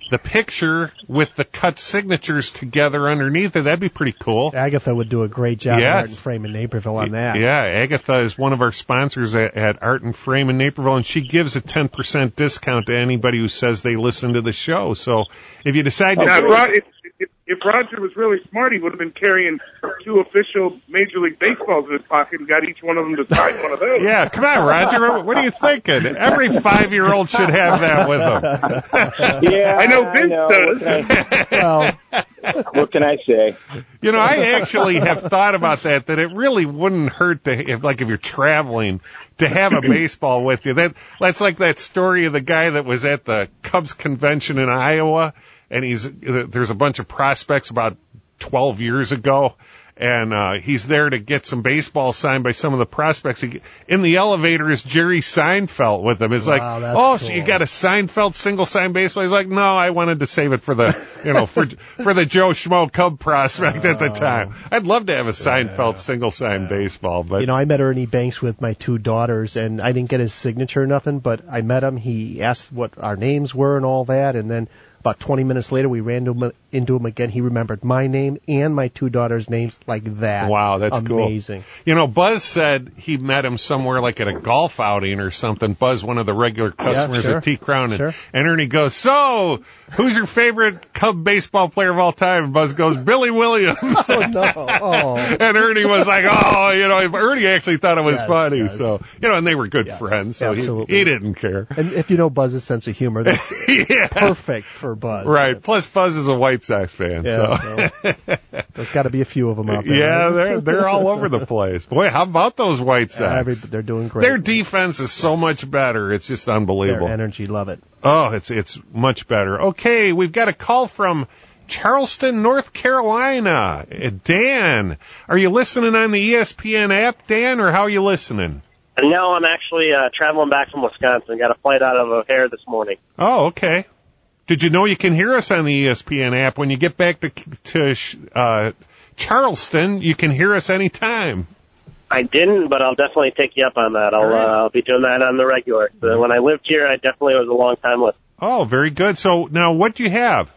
the picture with the cut signatures together underneath it. That'd be pretty cool. Agatha would do a great job Yes. at Art and Frame in Naperville on that. Yeah, Agatha is one of our sponsors at, at Art and Frame in Naperville, and she gives a ten percent discount to anybody who says they listen to the show. So if you decide to... Now, Rod, if, if, if Roger was really smart, he would have been carrying two official Major League Baseballs in his pocket and got each one of them to sign one of those. Yeah, come on, Roger. What are you thinking? Every five-year-old should have that with them. Yeah, I know Vince I know. does. Well, what can I say? You know, I actually have thought about that, that it really wouldn't hurt to, if, like, if you're traveling, to have a baseball with you. That That's like that story of the guy that was at the Cubs convention in Iowa, and he's there's a bunch of prospects about twelve years ago, and uh he's there to get some baseball signed by some of the prospects. He, in the elevator is Jerry Seinfeld with him. It's Wow, like, that's oh, cool. so you got a Seinfeld single sign baseball? He's like, no, I wanted to save it for the, you know, for for the Joe Schmo Cub prospect at the time. I'd love to have a Seinfeld yeah. single sign yeah. baseball, but you know, I met Ernie Banks with my two daughters, and I didn't get his signature or nothing, but I met him. He asked what our names were and all that, and then about twenty minutes later, we ran into him, into him again. He remembered my name and my two daughters' names like that. Wow, that's amazing. Cool. You know, Buzz said he met him somewhere like at a golf outing or something. Buzz, one of the regular customers yeah, sure. at T Crown, and, sure. and Ernie goes, "So, who's your favorite Cub baseball player of all time?" And Buzz goes, "Billy Williams." Oh no! Oh. And Ernie was like, "Oh, you know," Ernie actually thought it was yes, funny. yes. So, you know, and they were good yes, friends, so absolutely. he, he didn't care. And if you know Buzz's sense of humor, that's yeah. perfect for Buzz. Right. Plus, Buzz is a White Sox fan. Yeah, so. well, there's got to be a few of them out there. Yeah, right? they're they're all over the place. Boy, how about those White Sox? Uh, every, they're doing great. Their defense is so much better. It's just unbelievable. Their energy, love it. Oh, it's it's much better. Okay, we've got a call from Charleston, North Carolina. Dan, are you listening on the E S P N app, Dan, or how are you listening? No, I'm actually uh, traveling back from Wisconsin. Got a flight out of O'Hare this morning. Oh, okay. Did you know you can hear us on the E S P N app? When you get back to to uh, Charleston, you can hear us anytime. I didn't, but I'll definitely take you up on that. I'll right. uh, I'll be doing that on the regular. So when I lived here, I definitely was a long time listener. Oh, very good. So now, what do you have?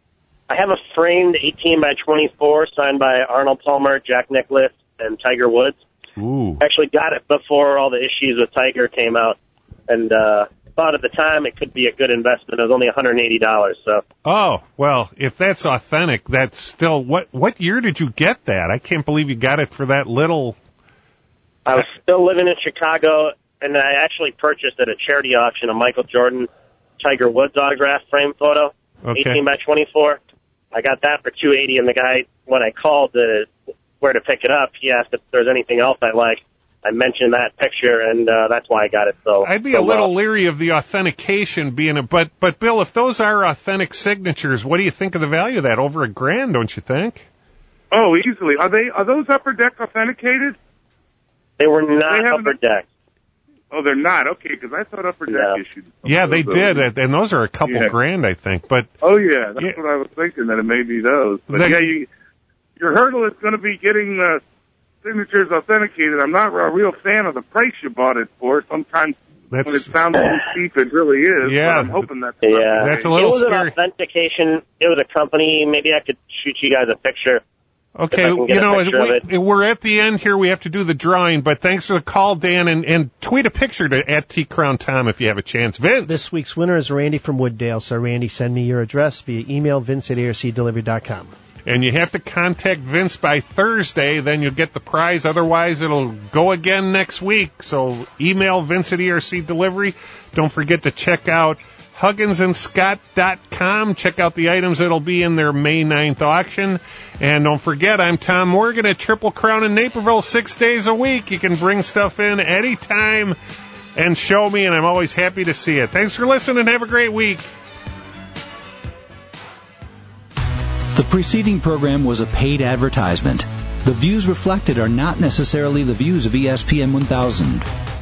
I have a framed eighteen by twenty-four signed by Arnold Palmer, Jack Nicklaus, and Tiger Woods. Ooh. Actually got it before all the issues with Tiger came out, and uh, thought at the time it could be a good investment. It was only one hundred eighty dollars. So. Oh, well, if that's authentic, that's still, what What year did you get that? I can't believe you got it for that little. I was still living in Chicago, and I actually purchased at a charity auction a Michael Jordan Tiger Woods autograph frame photo, okay. eighteen by twenty-four. I got that for two hundred eighty dollars, and the guy, when I called to where to pick it up, he asked if there's anything else I like. I mentioned that picture, and uh, that's why I got it. So I'd be so a little well. leery of the authentication being a, but but Bill, if those are authentic signatures, what do you think of the value of that? Over a grand, don't you think? Oh, easily. Are they? Are those Upper Deck authenticated? They were not they Upper Deck. Oh, they're not. Okay, because I thought Upper Deck no. issued. Yeah, they did, and those are a couple yeah. grand, I think. But oh yeah, that's yeah. what I was thinking, that it may be those. But That, yeah, you, your hurdle is going to be getting uh, signatures authenticated. I'm not a real fan of the price you bought it for. Sometimes that's, when it sounds too cheap, it really is. Yeah, but I'm hoping that's yeah. That's a little It was scary. an authentication. It was a company. Maybe I could shoot you guys a picture. Okay, you know, we, we're at the end here. We have to do the drawing, but thanks for the call, Dan, and, and tweet a picture to at T Crown Tom if you have a chance. Vince. This week's winner is Randy from Wooddale. So, Randy, send me your address via email, vince at A R C delivery dot com. And you have to contact Vince by Thursday, then you'll get the prize. Otherwise, it'll go again next week. So email Vince at E R C Delivery. Don't forget to check out Huggins and Scott dot com. Check out the items that'll be in their May ninth auction. And don't forget, I'm Tom Morgan at Triple Crown in Naperville six days a week. You can bring stuff in anytime and show me, and I'm always happy to see it. Thanks for listening. Have a great week. The preceding program was a paid advertisement. The views reflected are not necessarily the views of E S P N one thousand.